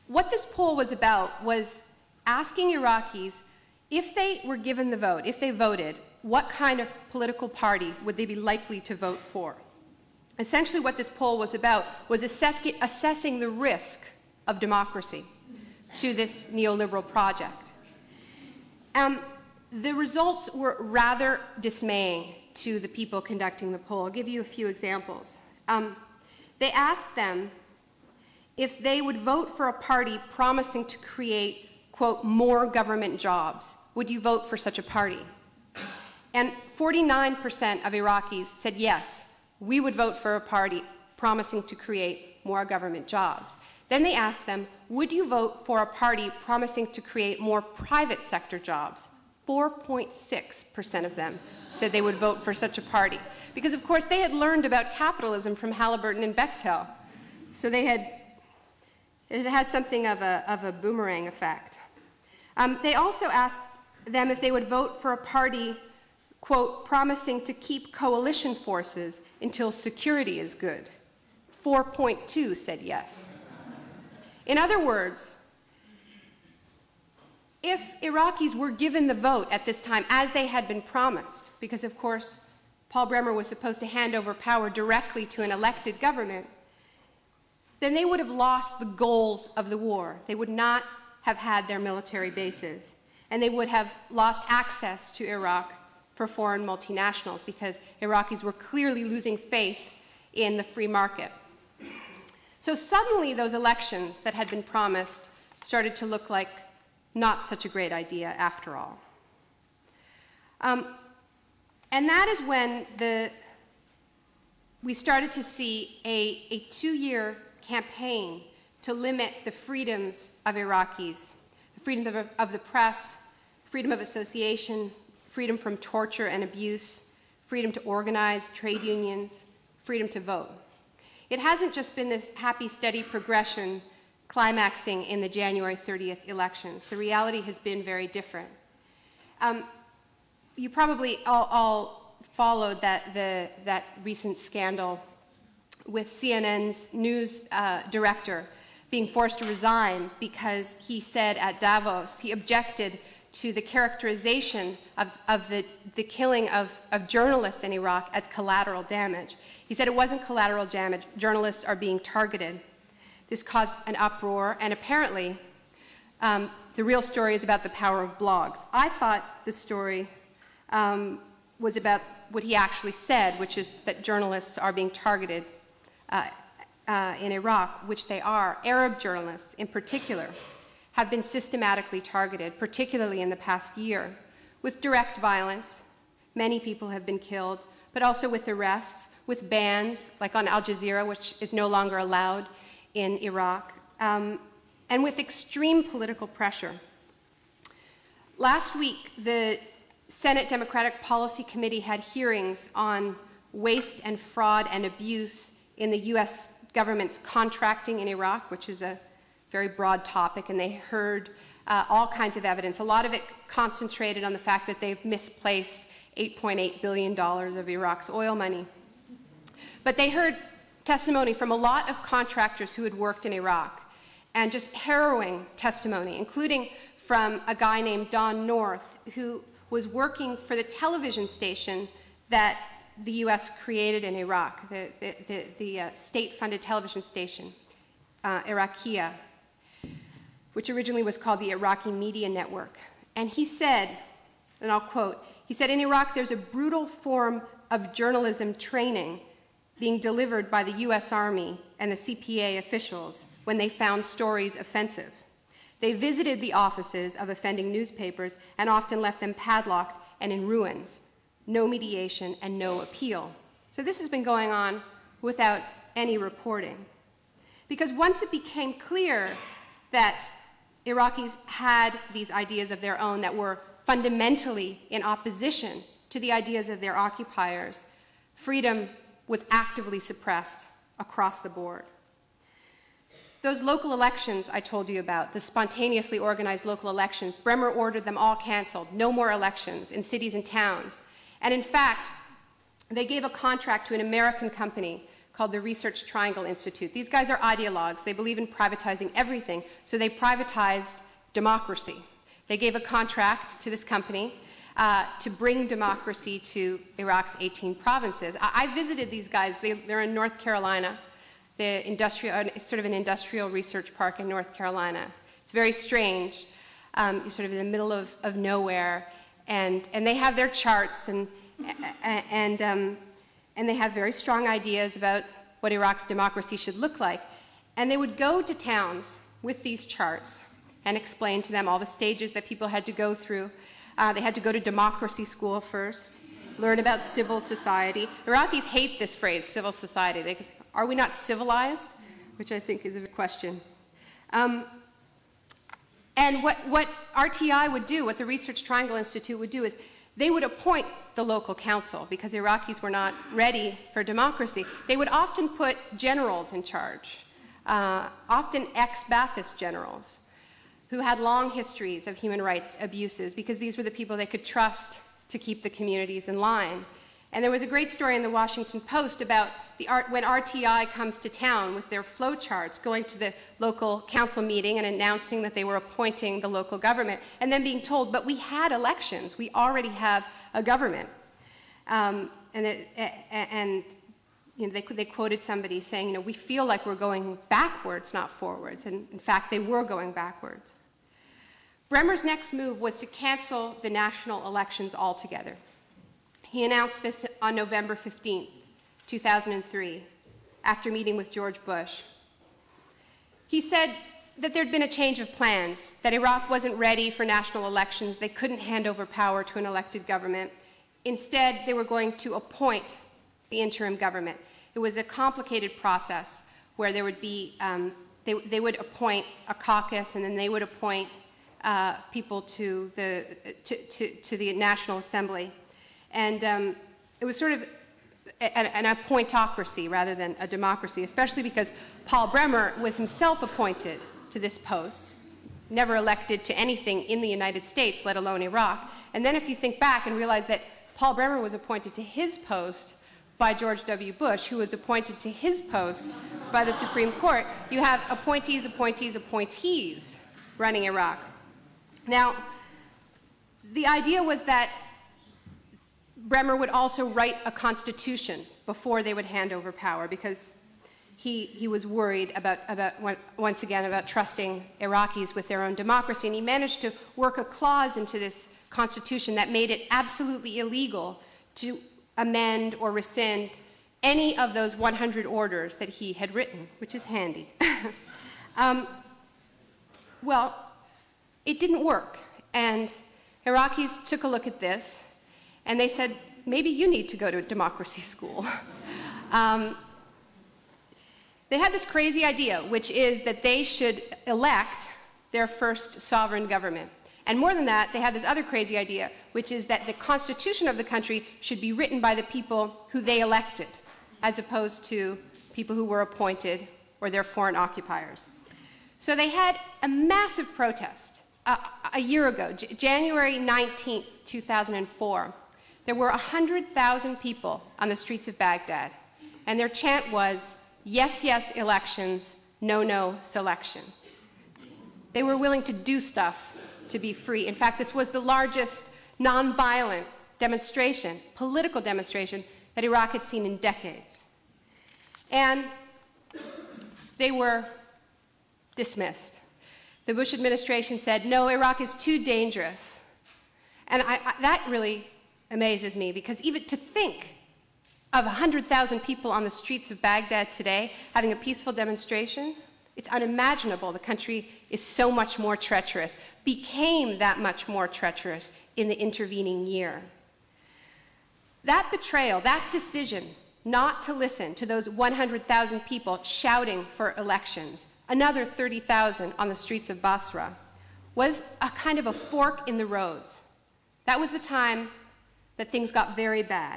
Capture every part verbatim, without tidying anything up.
what this poll was about was asking Iraqis, if they were given the vote, if they voted, what kind of political party would they be likely to vote for? Essentially what this poll was about was assess assessing the risk of democracy to this neoliberal project. Um, the results were rather dismaying to the people conducting the poll. I'll give you a few examples. Um, they asked them if they would vote for a party promising to create, quote, more government jobs. Would you vote for such a party? And forty-nine percent of Iraqis said yes, we would vote for a party promising to create more government jobs. Then they asked them, would you vote for a party promising to create more private sector jobs? four point six percent of them said they would vote for such a party. Because of course they had learned about capitalism from Halliburton and Bechtel. So they had, it had something of a, of a boomerang effect. Um, they also asked them if they would vote for a party, quote, promising to keep coalition forces until security is good. four point two said yes. In other words, if Iraqis were given the vote at this time as they had been promised, because of course Paul Bremer was supposed to hand over power directly to an elected government, then they would have lost the goals of the war. They would not have had their military bases, and they would have lost access to Iraq for foreign multinationals because Iraqis were clearly losing faith in the free market. So suddenly those elections that had been promised started to look like not such a great idea after all. Um, and that is when the, we started to see a, a two-year campaign to limit the freedoms of Iraqis, the freedom of, of the press, freedom of association, freedom from torture and abuse, freedom to organize, trade unions, freedom to vote. It hasn't just been this happy, steady progression climaxing in the January thirtieth elections. The reality has been very different. Um, you probably all, all followed that, the, that recent scandal with C N N's news uh, director being forced to resign because he said at Davos, he objected to the characterization of, of the, the killing of, of journalists in Iraq as collateral damage. He said it wasn't collateral damage, journalists are being targeted. This caused an uproar, and apparently um, the real story is about the power of blogs. I thought the story um, was about what he actually said, which is that journalists are being targeted uh, uh, in Iraq, which they are. Arab journalists in particular have been systematically targeted, particularly in the past year, with direct violence. Many people have been killed, but also with arrests, with bans, like on Al Jazeera, which is no longer allowed in Iraq, um, and with extreme political pressure. Last week, the Senate Democratic Policy Committee had hearings on waste and fraud and abuse in the U S government's contracting in Iraq, which is a very broad topic, and they heard uh, all kinds of evidence. A lot of it concentrated on the fact that they've misplaced eight point eight billion dollars of Iraq's oil money. But they heard testimony from a lot of contractors who had worked in Iraq, and just harrowing testimony, including from a guy named Don North, who was working for the television station that the U S created in Iraq, the, the, the, the uh, state-funded television station, uh, Iraqia, which originally was called the Iraqi Media Network. And he said, and I'll quote, he said, in Iraq there's a brutal form of journalism training being delivered by the U S Army and the C P A officials when they found stories offensive. They visited the offices of offending newspapers and often left them padlocked and in ruins. No mediation and no appeal. So this has been going on without any reporting. Because once it became clear that Iraqis had these ideas of their own that were fundamentally in opposition to the ideas of their occupiers, freedom was actively suppressed across the board. Those local elections I told you about, the spontaneously organized local elections, Bremer ordered them all canceled, no more elections in cities and towns. And in fact, they gave a contract to an American company called the Research Triangle Institute. These guys are ideologues. They believe in privatizing everything, so they privatized democracy. They gave a contract to this company uh, to bring democracy to Iraq's eighteen provinces. I, I visited these guys. They, they're in North Carolina, the industrial, uh, sort of an industrial research park in North Carolina. It's very strange. Um, you're sort of in the middle of, of nowhere, and, and they have their charts, and, and, um, and they have very strong ideas about what Iraq's democracy should look like. And they would go to towns with these charts and explain to them all the stages that people had to go through. Uh, they had to go to democracy school first, learn about civil society. Iraqis hate this phrase, civil society. They say, are we not civilized? Which I think is a question. Um, and what, what R T I would do, what the Research Triangle Institute would do, is they would appoint the local council because Iraqis were not ready for democracy. They would often put generals in charge, uh, often ex-Ba'athist generals, who had long histories of human rights abuses because these were the people they could trust to keep the communities in line. And there was a great story in the Washington Post about the art, when R T I comes to town with their flow charts, going to the local council meeting and announcing that they were appointing the local government, and then being told, but we had elections, we already have a government. Um, and it, and you know, they, they quoted somebody saying, you know, we feel like we're going backwards, not forwards. And in fact, they were going backwards. Bremer's next move was to cancel the national elections altogether. He announced this on November fifteenth, two thousand three, after meeting with George Bush. He said that there'd been a change of plans, that Iraq wasn't ready for national elections, they couldn't hand over power to an elected government. Instead, they were going to appoint the interim government. It was a complicated process where there would be, um, they, they would appoint a caucus, and then they would appoint uh, people to the, to, to, to the National Assembly. And um, it was sort of an, an appointocracy rather than a democracy, especially because Paul Bremer was himself appointed to this post, never elected to anything in the United States, let alone Iraq. And then if you think back and realize that Paul Bremer was appointed to his post by George W. Bush, who was appointed to his post by the Supreme Court, you have appointees, appointees, appointees running Iraq. Now, the idea was that Bremer would also write a constitution before they would hand over power, because he, he was worried about, about, once again, about trusting Iraqis with their own democracy. And he managed to work a clause into this constitution that made it absolutely illegal to amend or rescind any of those one hundred orders that he had written, which is handy. um, well, it didn't work. And Iraqis took a look at this, and they said, maybe you need to go to democracy school. um, they had this crazy idea, which is that they should elect their first sovereign government. And more than that, they had this other crazy idea, which is that the constitution of the country should be written by the people who they elected, as opposed to people who were appointed or their foreign occupiers. So they had a massive protest uh, a year ago, J January nineteenth, two thousand four. There were one hundred thousand people on the streets of Baghdad, and their chant was, yes, yes, elections, no, no, selection. They were willing to do stuff to be free. In fact, this was the largest nonviolent demonstration, political demonstration, that Iraq had seen in decades. And they were dismissed. The Bush administration said, no, Iraq is too dangerous. And I, I, that really amazes me, because even to think of one hundred thousand people on the streets of Baghdad today having a peaceful demonstration, it's unimaginable. The country is so much more treacherous, became that much more treacherous in the intervening year. That betrayal, that decision not to listen to those one hundred thousand people shouting for elections, another thirty thousand on the streets of Basra, was a kind of a fork in the roads. That was the time that things got very bad.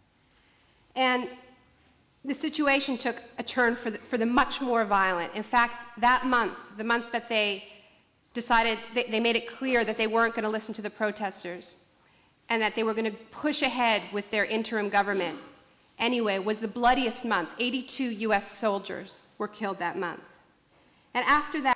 And the situation took a turn for the, for the much more violent. In fact, that month, the month that they decided, they, they made it clear that they weren't going to listen to the protesters and that they were going to push ahead with their interim government, anyway, was the bloodiest month. eighty-two U S soldiers were killed that month. And after that,